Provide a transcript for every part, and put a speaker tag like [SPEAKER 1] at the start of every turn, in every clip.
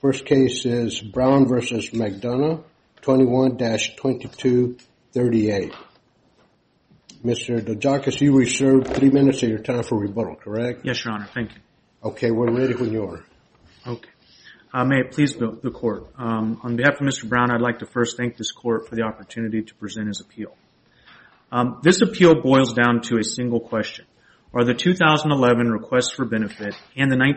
[SPEAKER 1] First case is Brown versus McDonough, 21-2238. Mr. Dojakis, you reserved 3 minutes of your time for rebuttal, correct?
[SPEAKER 2] Yes, Your Honor. Thank you.
[SPEAKER 1] Okay, we're ready when you are.
[SPEAKER 2] Okay. May it please the Court. On behalf of Mr. Brown, I'd like to first thank this Court for the opportunity to present his appeal. This appeal boils down to a single question. Are the 2011 request for benefit and the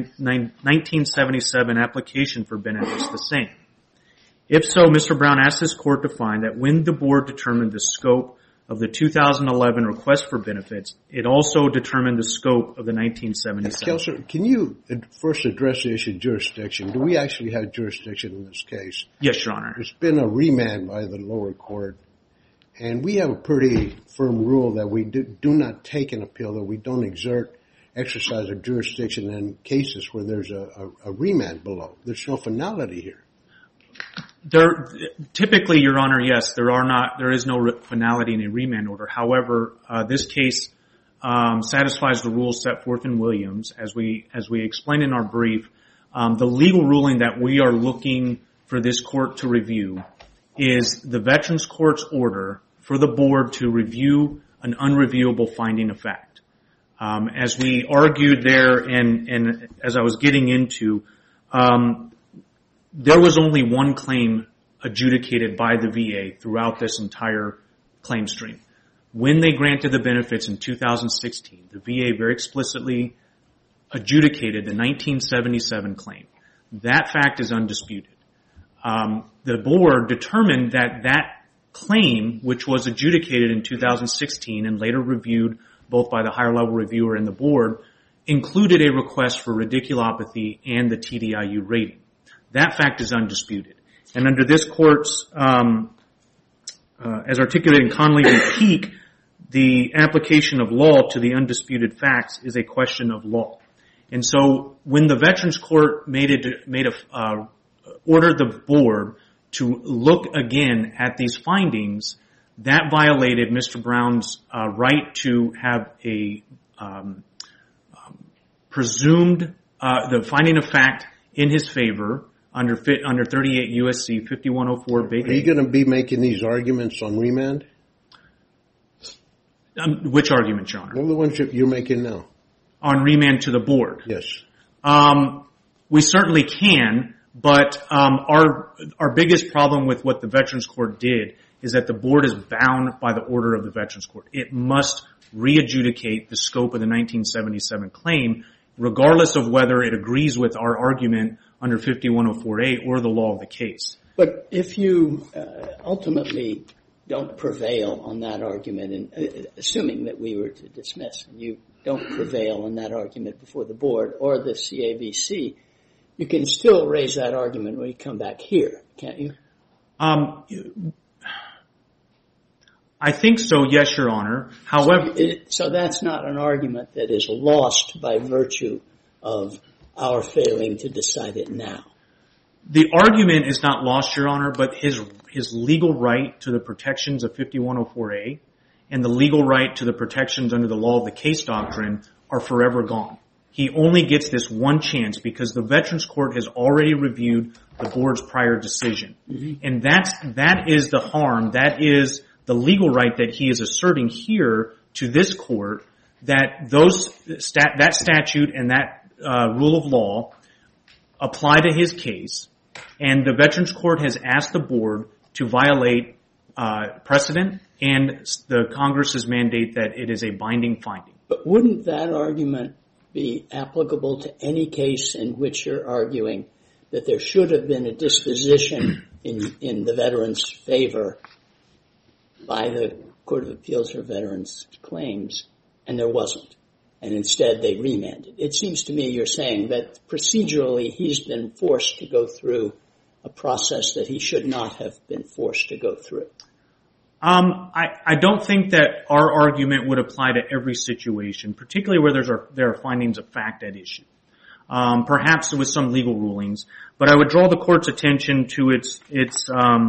[SPEAKER 2] 1977 application for benefits the same? If so, Mr. Brown asked this Court to find that when the Board determined the scope of the 2011 request for benefits, it also determined the scope of the 1977.
[SPEAKER 1] Counselor, can you first address the issue of jurisdiction? Do we actually have jurisdiction in this case?
[SPEAKER 2] Yes, Your Honor.
[SPEAKER 1] There's been a remand by the lower court, and we have a pretty firm rule that we do not take an appeal, that we don't exercise a jurisdiction in cases where there's a remand below. There's no finality here.
[SPEAKER 2] Typically, Your Honor, yes, there is no finality in a remand order. However, this case satisfies the rules set forth in Williams. As we explained in our brief, the legal ruling that we are looking for this Court to review is the Veterans Court's order for the Board to review an unreviewable finding of fact. As we argued there and as I was getting into, there was only one claim adjudicated by the VA throughout this entire claim stream. When they granted the benefits in 2016, the VA very explicitly adjudicated the 1977 claim. That fact is undisputed. The Board determined that claim, which was adjudicated in 2016 and later reviewed both by the higher level reviewer and the Board, included a request for radiculopathy and the TDIU rating. That fact is undisputed. And under this Court's, as articulated in Connolly v. Peake, the application of law to the undisputed facts is a question of law. And so when the Veterans Court ordered the Board to look again at these findings, that violated Mr. Brown's right to have a presumed the finding of fact in his favor under 38 U.S.C. 5104 Big A.
[SPEAKER 1] Are you going to be making these arguments on remand?
[SPEAKER 2] Which arguments, Your Honor?
[SPEAKER 1] Well, the ones you're making now.
[SPEAKER 2] On remand to the Board?
[SPEAKER 1] Yes.
[SPEAKER 2] We certainly can, but our biggest problem with what the Veterans Court did is that the Board is bound by the order of the Veterans Court. It must re-adjudicate the scope of the 1977 claim, regardless of whether it agrees with our argument under 5104A or the law of the case.
[SPEAKER 3] But if you ultimately don't prevail on that argument, and assuming that we were to dismiss, and you don't prevail on that argument before the Board or the CAVC, you can still raise that argument when you come back here, can't you?
[SPEAKER 2] I think so, yes, Your Honor. However,
[SPEAKER 3] so that's not an argument that is lost by virtue of our failing to decide it now.
[SPEAKER 2] The argument is not lost, Your Honor, but his legal right to the protections of 5104A and the legal right to the protections under the law of the case doctrine are forever gone. He only gets this one chance because the Veterans Court has already reviewed the Board's prior decision. Mm-hmm. And that is the harm, that is the legal right that he is asserting here to this Court, that that statute and that rule of law apply to his case, and the Veterans Court has asked the Board to violate precedent and the Congress's mandate that it is a binding finding.
[SPEAKER 3] But wouldn't that argument be applicable to any case in which you're arguing that there should have been a disposition in the veteran's favor by the Court of Appeals for Veterans Claims, and there wasn't, and instead they remanded? It seems to me you're saying that procedurally he's been forced to go through a process that he should not have been forced to go through.
[SPEAKER 2] I don't think that our argument would apply to every situation, particularly where there are findings of fact at issue. Perhaps with some legal rulings, but I would draw the Court's attention to its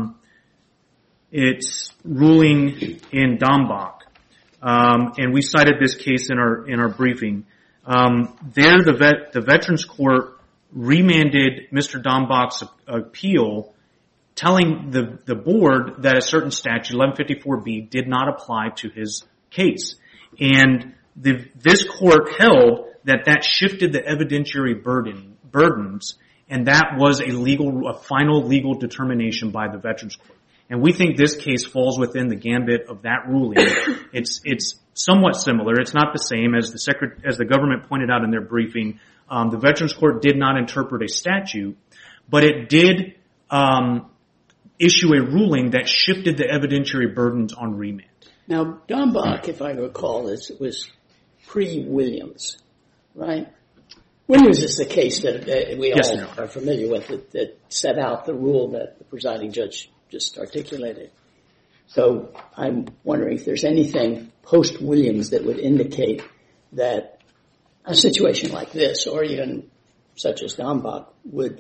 [SPEAKER 2] ruling in Dombach, and we cited this case in our briefing. There, the Veterans Court remanded Mr. Dombach's appeal, telling the board that a certain statute, 1154B, did not apply to his case. And this court held that shifted the evidentiary burdens, and that was a final legal determination by the Veterans Court. And we think this case falls within the gambit of that ruling. It's somewhat similar. It's not the same as the government pointed out in their briefing. The Veterans Court did not interpret a statute, but it did issue a ruling that shifted the evidentiary burdens on remand.
[SPEAKER 3] Now, Dombach, if I recall, was pre-Williams, right? Williams is the case that we all are familiar with that set out the rule that the presiding judge just articulated. So I'm wondering if there's anything post-Williams that would indicate that a situation like this, or even such as Dombach, would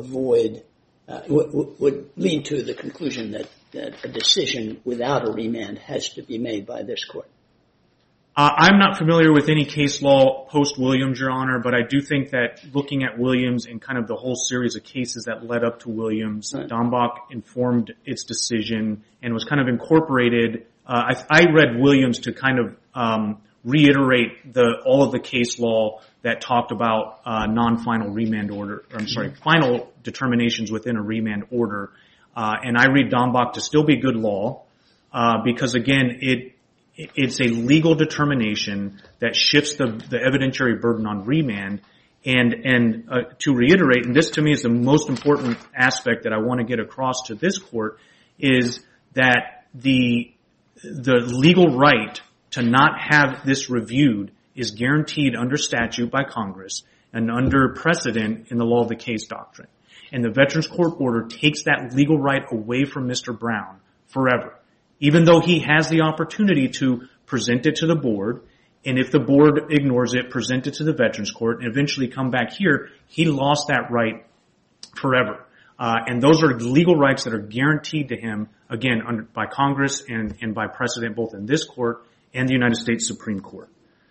[SPEAKER 3] lead to the conclusion that a decision without a remand has to be made by this court.
[SPEAKER 2] I'm not familiar with any case law post-Williams, Your Honor, but I do think that looking at Williams and kind of the whole series of cases that led up to Williams, right, Dombach informed its decision and was kind of incorporated. I read Williams to kind of reiterate all of the case law that talked about non-final remand order, final determinations within a remand order. And I read Dombach to still be good law because, again, it's a legal determination that shifts the evidentiary burden on remand. And to reiterate, and this to me is the most important aspect that I want to get across to this court, is that the legal right to not have this reviewed is guaranteed under statute by Congress and under precedent in the law of the case doctrine. And the Veterans Court order takes that legal right away from Mr. Brown forever, even though he has the opportunity to present it to the board, and if the board ignores it, present it to the Veterans Court, and eventually come back here. He lost that right forever. And those are legal rights that are guaranteed to him, again, by Congress and by precedent both in this court and the United States Supreme Court.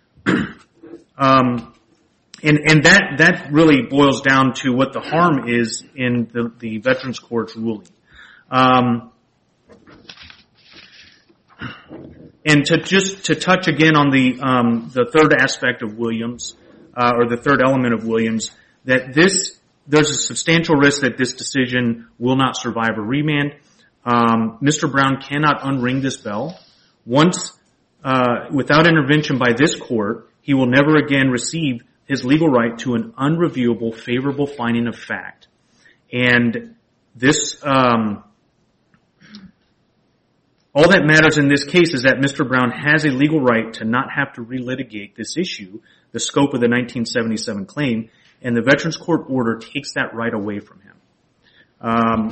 [SPEAKER 2] And that really boils down to what the harm is in the Veterans Court's ruling. And to touch again on the third aspect of Williams, or the third element of Williams, that there's a substantial risk that this decision will not survive a remand. Mr. Brown cannot unring this bell. Once, without intervention by this court, he will never again receive his legal right to an unreviewable, favorable finding of fact. And this, all that matters in this case is that Mr. Brown has a legal right to not have to relitigate this issue, the scope of the 1977 claim, and the Veterans Court order takes that right away from him.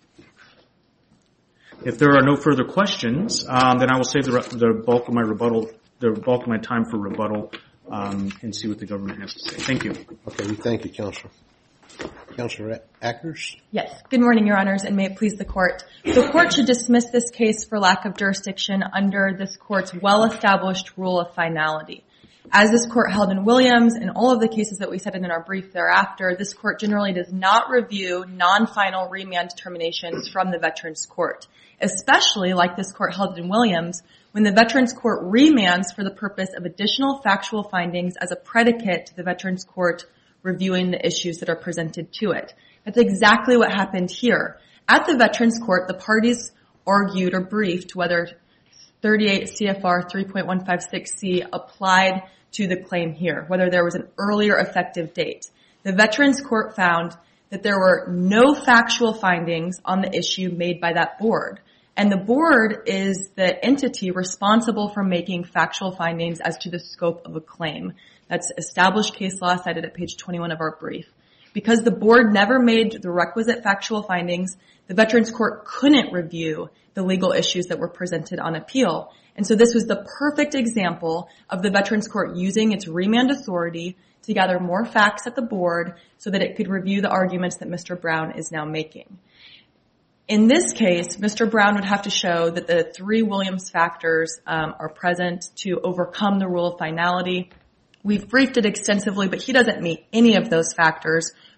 [SPEAKER 2] If there are no further questions, then I will save the bulk of my time for rebuttal, and see what the government has to say. Thank you.
[SPEAKER 1] Okay, thank you, Counselor. Counselor Ackers?
[SPEAKER 4] Yes. Good morning, Your Honors, and may it please the Court. The Court should dismiss this case for lack of jurisdiction under this Court's well-established rule of finality. As this Court held in Williams and all of the cases that we cited in our brief thereafter, this Court generally does not review non-final remand determinations from the Veterans Court, especially like this Court held in Williams, when the Veterans Court remands for the purpose of additional factual findings as a predicate to the Veterans Court reviewing the issues that are presented to it. That's exactly what happened here. At the Veterans Court, the parties argued or briefed whether 38 CFR 3.156C applied to the claim here, whether there was an earlier effective date. The Veterans Court found that there were no factual findings on the issue made by that board. And the board is the entity responsible for making factual findings as to the scope of a claim. That's established case law cited at page 21 of our brief. Because the board never made the requisite factual findings, the Veterans Court couldn't review the legal issues that were presented on appeal. And so this was the perfect example of the Veterans Court using its remand authority to gather more facts at the board so that it could review the arguments that Mr. Brown is now making. In this case, Mr. Brown would have to show that the three Williams factors are present to overcome the rule of finality. We've briefed it extensively, but he doesn't meet any of those factors,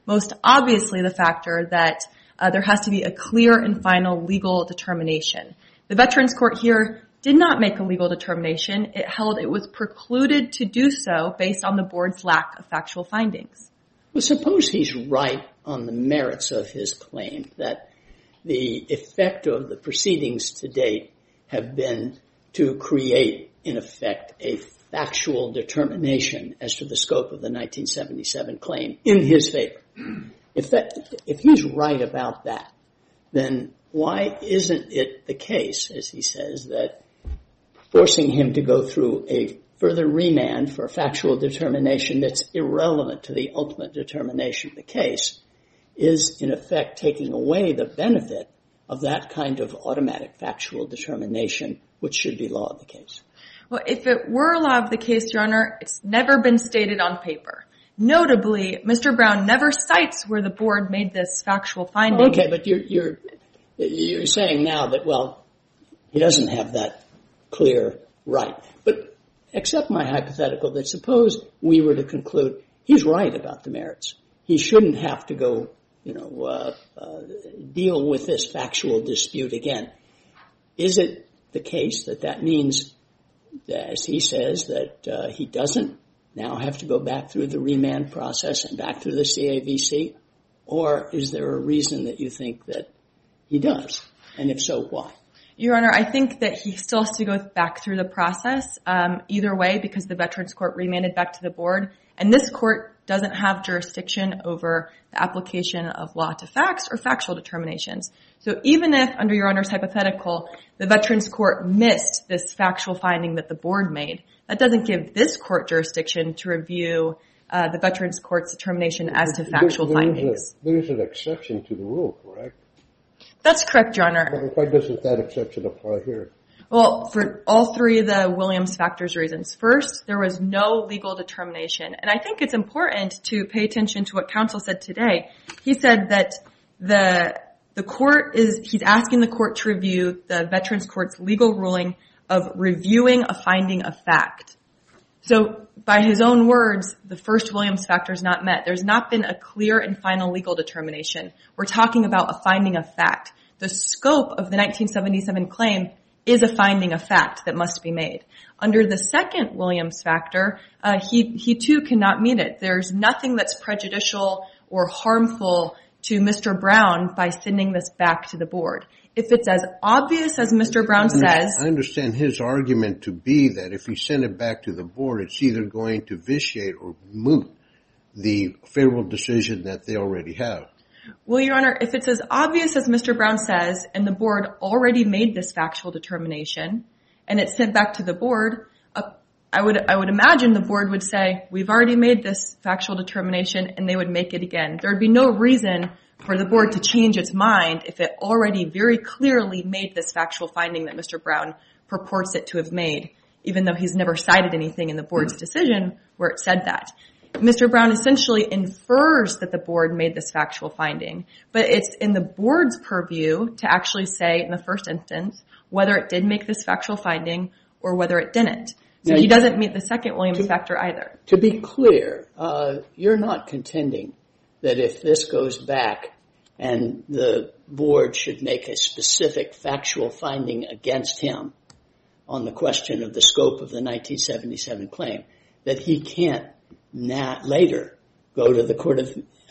[SPEAKER 4] most obviously the factor that there has to be a clear and final legal determination. The Veterans Court here did not make a legal determination. It held it was precluded to do so based on the board's lack of factual findings.
[SPEAKER 3] Well, suppose he's right on the merits of his claim that the effect of the proceedings to date have been to create, in effect, a factual determination as to the scope of the 1977 claim in his favor. If he's right about that, then why isn't it the case, as he says, that forcing him to go through a further remand for a factual determination that's irrelevant to the ultimate determination of the case is, in effect, taking away the benefit of that kind of automatic factual determination, which should be law of the case?
[SPEAKER 4] Well, if it were law of the case, Your Honor, it's never been stated on paper. Notably, Mr. Brown never cites where the board made this factual finding.
[SPEAKER 3] Okay, but you're saying now that, well, he doesn't have that clear right. But accept my hypothetical that suppose we were to conclude he's right about the merits. He shouldn't have to go, deal with this factual dispute again. Is it the case that means, as he says, that he doesn't now have to go back through the remand process and back through the CAVC? Or is there a reason that you think that he does? And if so, why?
[SPEAKER 4] Your Honor, I think that he still has to go back through the process either way because the Veterans Court remanded back to the board. And this court doesn't have jurisdiction over the application of law to facts or factual determinations. So even if, under Your Honor's hypothetical, the Veterans Court missed this factual finding that the board made, that doesn't give this court jurisdiction to review the Veterans Court's determination as to factual findings.
[SPEAKER 1] There is an exception to the rule, correct?
[SPEAKER 4] That's correct, Your Honor.
[SPEAKER 1] Why doesn't that exception apply here?
[SPEAKER 4] Well, for all three of the Williams factors reasons. First, there was no legal determination. And I think it's important to pay attention to what counsel said today. He said that the court he's asking the court to review the Veterans Court's legal ruling of reviewing a finding of fact. So by his own words, the first Williams factor is not met. There's not been a clear and final legal determination. We're talking about a finding of fact. The scope of the 1977 claim is a finding of fact that must be made. Under the second Williams factor, he too cannot meet it. There's nothing that's prejudicial or harmful to Mr. Brown by sending this back to the board. If it's as obvious as Mr. Brown says...
[SPEAKER 1] I understand his argument to be that if you send it back to the board, it's either going to vitiate or moot the favorable decision that they already have.
[SPEAKER 4] Well, Your Honor, if it's as obvious as Mr. Brown says, and the board already made this factual determination, and it's sent back to the board, I would imagine the board would say, we've already made this factual determination, and they would make it again. There would be no reason for the board to change its mind if it already very clearly made this factual finding that Mr. Brown purports it to have made, even though he's never cited anything in the board's decision where it said that. Mr. Brown essentially infers that the board made this factual finding, but it's in the board's purview to actually say in the first instance whether it did make this factual finding or whether it didn't. So he doesn't meet the second Williams factor either.
[SPEAKER 3] To be clear, you're not contending that if this goes back and the board should make a specific factual finding against him on the question of the scope of the 1977 claim, that he can't later go to the Court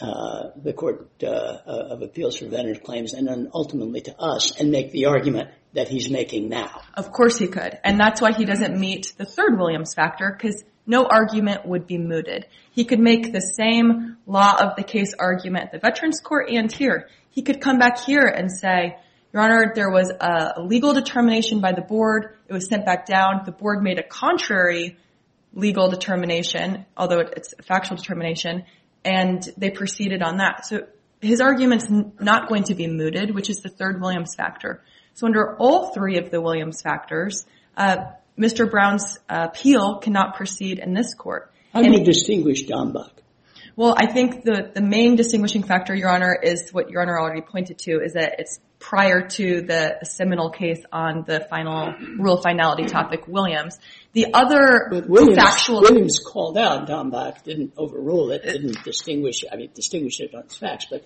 [SPEAKER 3] of Appeals for Veterans Claims and then ultimately to us and make the argument that he's making now.
[SPEAKER 4] Of course he could. And that's why he doesn't meet the third Williams factor, because no argument would be mooted. He could make the same law of the case argument at the Veterans Court and here. He could come back here and say, Your Honor, there was a legal determination by the board. It was sent back down. The board made a contrary legal determination, although it's a factual determination, and they proceeded on that. So his argument's not going to be mooted, which is the third Williams factor. So under all three of the Williams factors, Mr. Brown's appeal cannot proceed in this court.
[SPEAKER 3] How do you distinguish Dombach?
[SPEAKER 4] Well, I think the main distinguishing factor, Your Honor, is what Your Honor already pointed to, is that it's prior to the seminal case on the final rule of finality topic, Williams. The other factual...
[SPEAKER 3] Williams called out Dombach, didn't overrule it, didn't distinguish it on its facts, but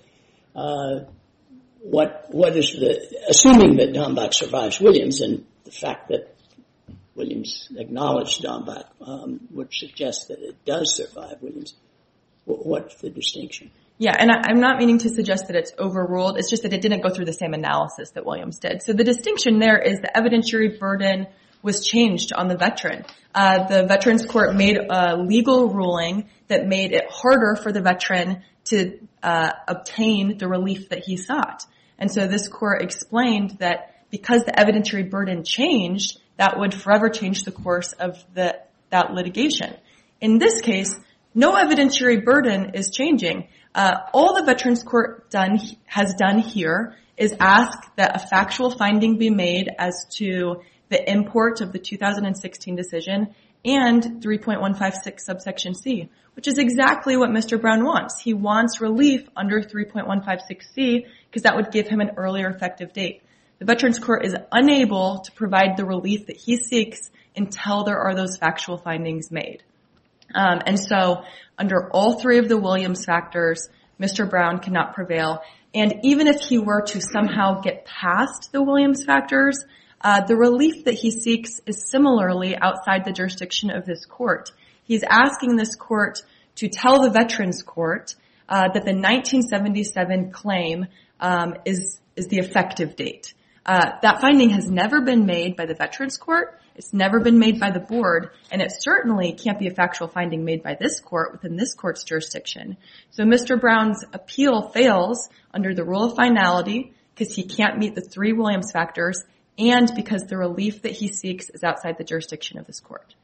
[SPEAKER 3] what is assuming that Dombach survives Williams, and the fact that Williams acknowledged Dombach would suggest that it does survive Williams, what's the distinction?
[SPEAKER 4] Yeah, and I'm not meaning to suggest that it's overruled. It's just that it didn't go through the same analysis that Williams did. So the distinction there is the evidentiary burden was changed on the veteran. The Veterans Court made a legal ruling that made it harder for the veteran to obtain the relief that he sought. And so this court explained that because the evidentiary burden changed, that would forever change the course of that litigation. In this case, no evidentiary burden is changing. All the Veterans Court has done here is ask that a factual finding be made as to the import of the 2016 decision and 3.156 subsection C, which is exactly what Mr. Brown wants. He wants relief under 3.156C because that would give him an earlier effective date. The Veterans Court is unable to provide the relief that he seeks until there are those factual findings made. And so under all three of the Williams factors, Mr. Brown cannot prevail. And even if he were to somehow get past the Williams factors, the relief that he seeks is similarly outside the jurisdiction of this court. He's asking this court to tell the Veterans Court that the 1977 claim is the effective date. That finding has never been made by the Veterans Court. It's never been made by the board, and it certainly can't be a factual finding made by this court within this court's jurisdiction. So Mr. Brown's appeal fails under the rule of finality because he can't meet the three Williams factors and because the relief that he seeks is outside the jurisdiction of this court.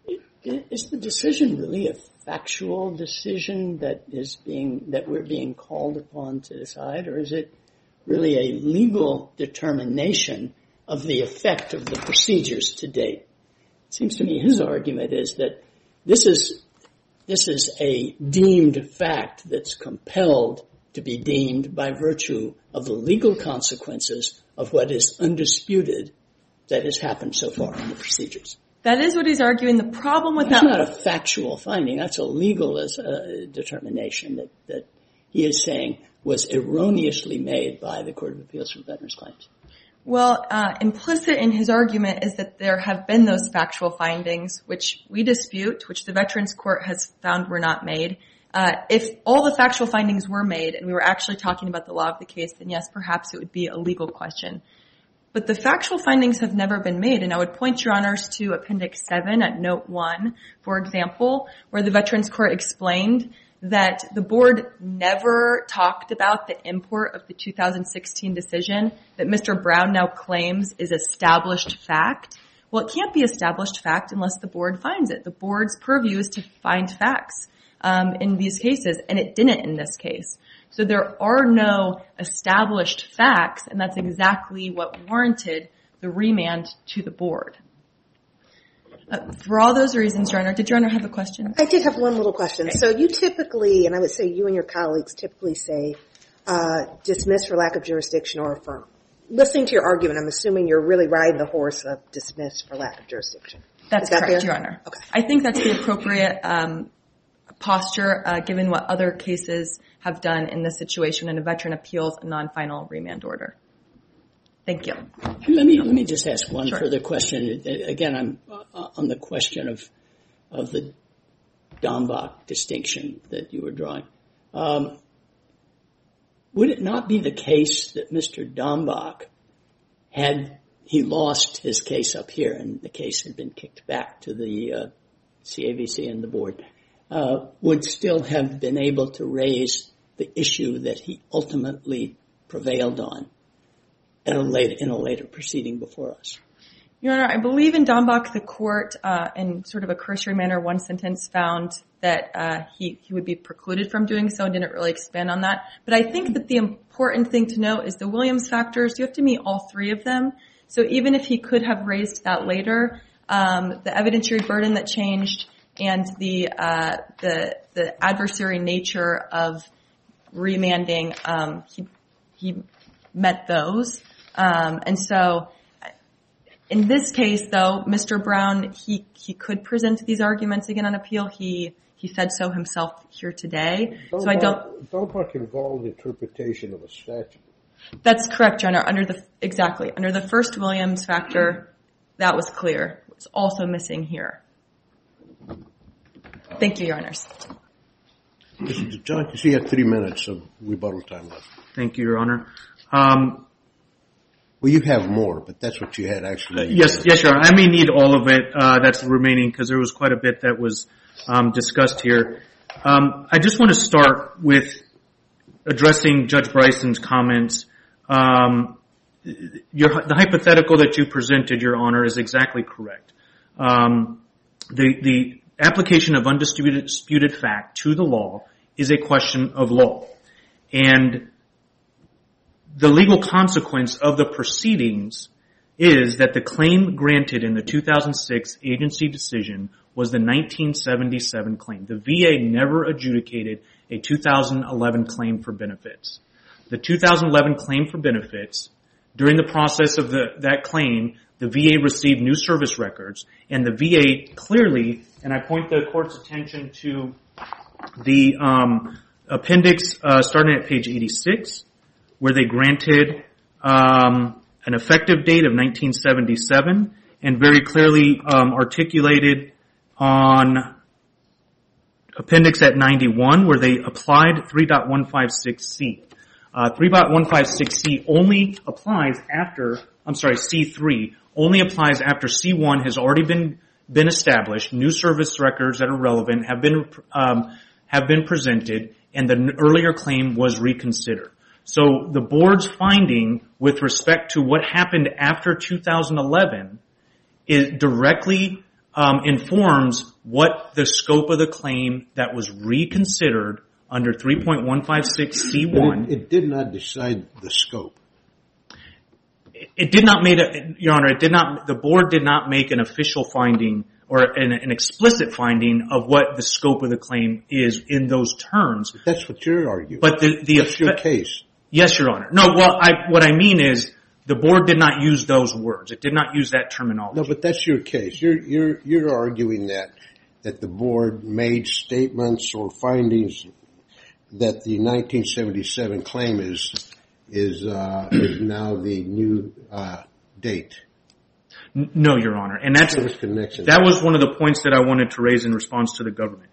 [SPEAKER 3] Is the decision really a factual decision that we're being called upon to decide, or is it really a legal determination of the effect of the procedures to date? It seems to me his argument is that this is a deemed fact that's compelled to be deemed by virtue of the legal consequences of what is undisputed that has happened so far in the procedures.
[SPEAKER 4] That is what he's arguing. The problem with
[SPEAKER 3] that's not a factual finding. That's a legal determination that he is saying was erroneously made by the Court of Appeals for Veterans Claims.
[SPEAKER 4] Well, implicit in his argument is that there have been those factual findings, which we dispute, which the Veterans Court has found were not made. If all the factual findings were made and we were actually talking about the law of the case, then yes, perhaps it would be a legal question. But the factual findings have never been made, and I would point your honors to Appendix 7 at Note 1, for example, where the Veterans Court explained that the board never talked about the import of the 2016 decision that Mr. Brown now claims is established fact. Well, it can't be established fact unless the board finds it. The board's purview is to find facts in these cases, and it didn't in this case. So there are no established facts, and that's exactly what warranted the remand to the board. For all those reasons, Your Honor, did Your Honor have a question?
[SPEAKER 5] I did have one little question. Okay. So you typically, and I would say you and your colleagues typically say dismiss for lack of jurisdiction or affirm. Listening to your argument, I'm assuming you're really riding the horse of dismiss for lack of jurisdiction.
[SPEAKER 4] That's correct, Your Honor. Okay. I think that's the appropriate posture given what other cases have done in this situation when a veteran appeals a non-final remand order. Thank you.
[SPEAKER 3] Let me just ask one further question. Again, I'm on the question of the Dombach distinction that you were drawing. Would it not be the case that Mr. Dombach, had he lost his case up here and the case had been kicked back to the CAVC and the board, would still have been able to raise the issue that he ultimately prevailed on in a later proceeding before us?
[SPEAKER 4] Your Honor, I believe in Dombach the court, in sort of a cursory manner, one sentence found that he would be precluded from doing so and didn't really expand on that. But I think that the important thing to note is the Williams factors, you have to meet all three of them. So even if he could have raised that later, the evidentiary burden that changed, and the adversary nature of remanding, he met those. And so in this case, though, Mr. Brown, he could present these arguments again on appeal. He said so himself here today.
[SPEAKER 1] Don't Buck involve the interpretation of a statute.
[SPEAKER 4] That's correct, Your Honor. Under the first Williams factor, that was clear. It's also missing here. Thank you, Your Honors.
[SPEAKER 1] John, you have 3 minutes of rebuttal time left.
[SPEAKER 2] Thank you, Your Honor.
[SPEAKER 1] Well, you have more, but that's what you had actually.
[SPEAKER 2] Yes, Your Honor. I may need all of it that's remaining because there was quite a bit that was discussed here. I just want to start with addressing Judge Bryson's comments. The hypothetical that you presented, Your Honor, is exactly correct. The application of undisputed fact to the law is a question of law. And the legal consequence of the proceedings is that the claim granted in the 2006 agency decision was the 1977 claim. The VA never adjudicated a 2011 claim for benefits. The 2011 claim for benefits, during the process of that claim, the VA received new service records, and the VA clearly, and I point the court's attention to the appendix starting at page 86, where they granted an effective date of 1977, and very clearly articulated on appendix at 91, where they applied 3.156C. 3.156C only applies after, C3 only applies after C1 has already been established, new service records that are relevant have been presented, and the earlier claim was reconsidered. So the board's finding with respect to what happened after 2011 it directly informs what the scope of the claim that was reconsidered under 3.156C1.
[SPEAKER 1] It did not decide the scope.
[SPEAKER 2] It did not make Your Honor, the board did not make an official finding or an explicit finding of what the scope of the claim is in those terms.
[SPEAKER 1] But that's what you're arguing.
[SPEAKER 2] But
[SPEAKER 1] that's your case.
[SPEAKER 2] Yes, Your Honor. No, what I mean is the board did not use those words. It did not use that terminology.
[SPEAKER 1] No, but that's your case. You're arguing that the board made statements or findings that the 1977 claim is now the new date.
[SPEAKER 2] No, Your Honor, and that was one of the points that I wanted to raise in response to the government.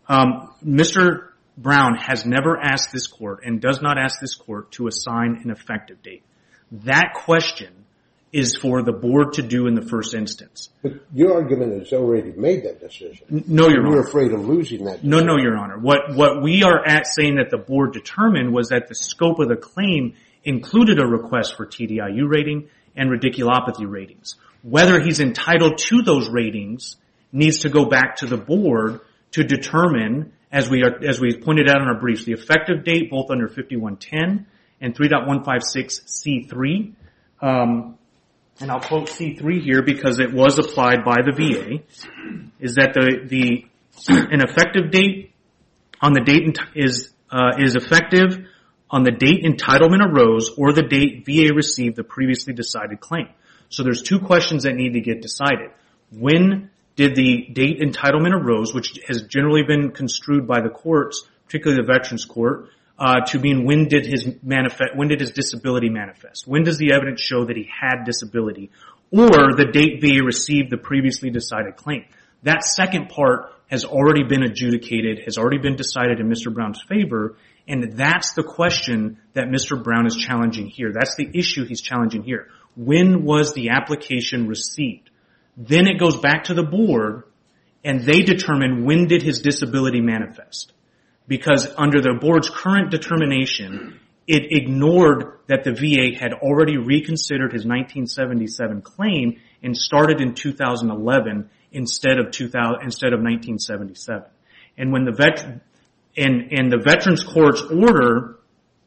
[SPEAKER 2] Mr. Brown has never asked this court and does not ask this court to assign an effective date. That question is for the board to do in the first instance.
[SPEAKER 1] But your argument has already made that decision.
[SPEAKER 2] No, Your Honor.
[SPEAKER 1] You're afraid of losing that decision.
[SPEAKER 2] No, Your Honor. What we are saying that the board determined was that the scope of the claim included a request for TDIU rating and radiculopathy ratings. Whether he's entitled to those ratings needs to go back to the board to determine, as we pointed out in our briefs, the effective date both under 5110 and 3.156C3. And I'll quote C3 here because it was applied by the VA, is that an effective date on the date is effective on the date entitlement arose or the date VA received the previously decided claim. So there's two questions that need to get decided. When did the date entitlement arose, which has generally been construed by the courts, particularly the Veterans Court, to mean when did his disability manifest? When does the evidence show that he had disability? Or the date VA received the previously decided claim. That second part has already been adjudicated, has already been decided in Mr. Brown's favor, and that's the question that Mr. Brown is challenging here. That's the issue he's challenging here. When was the application received? Then it goes back to the board, and they determine when did his disability manifest. Because under the board's current determination, it ignored that the VA had already reconsidered his 1977 claim and started in 2011 instead of 1977. And when the Veterans Court's order,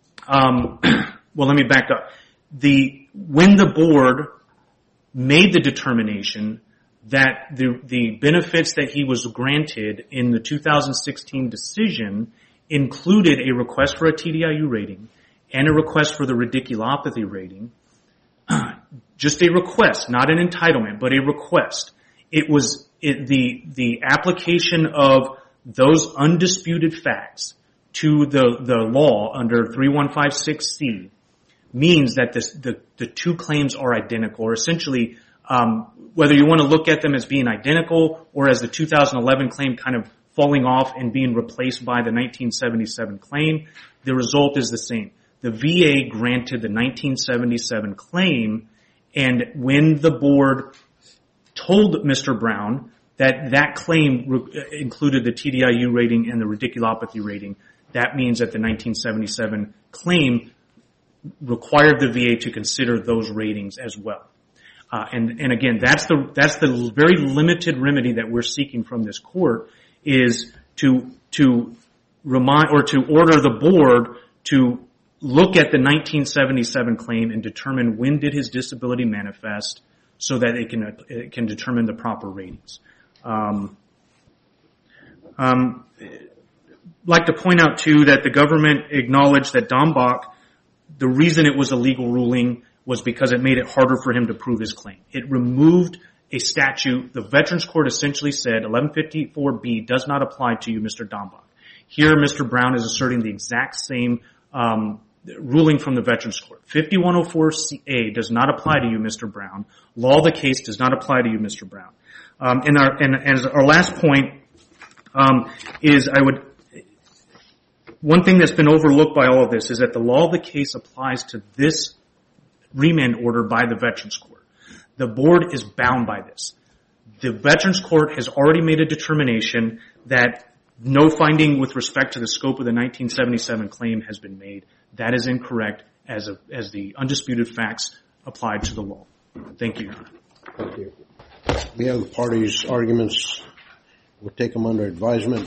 [SPEAKER 2] let me back up. When the board made the determination, that the benefits that he was granted in the 2016 decision included a request for a TDIU rating and a request for the radiculopathy rating. Just a request, not an entitlement, but a request. It was the application of those undisputed facts to the law under 3156C means that the two claims are identical, or essentially, whether you want to look at them as being identical or as the 2011 claim kind of falling off and being replaced by the 1977 claim, the result is the same. The VA granted the 1977 claim, and when the board told Mr. Brown that claim included the TDIU rating and the radiculopathy rating, that means that the 1977 claim required the VA to consider those ratings as well. And again, that's the very limited remedy that we're seeking from this court, is to remind or to order the board to look at the 1977 claim and determine when did his disability manifest, so that it can determine the proper ratings. Like to point out too that the government acknowledged that Dombach, the reason it was a legal ruling was because it made it harder for him to prove his claim. It removed a statute. The Veterans Court essentially said 1154B does not apply to you, Mr. Dombach. Here, Mr. Brown is asserting the exact same ruling from the Veterans Court. 5104A does not apply to you, Mr. Brown. Law of the case does not apply to you, Mr. Brown. And as our last point is, one thing that's been overlooked by all of this is that the law of the case applies to this remand order by the Veterans Court. The board is bound by this. The Veterans Court has already made a determination that no finding with respect to the scope of the 1977 claim has been made. That is incorrect as the undisputed facts applied to the law. Thank you, Your Honor.
[SPEAKER 1] Thank you. We have the parties' arguments. We'll take them under advisement.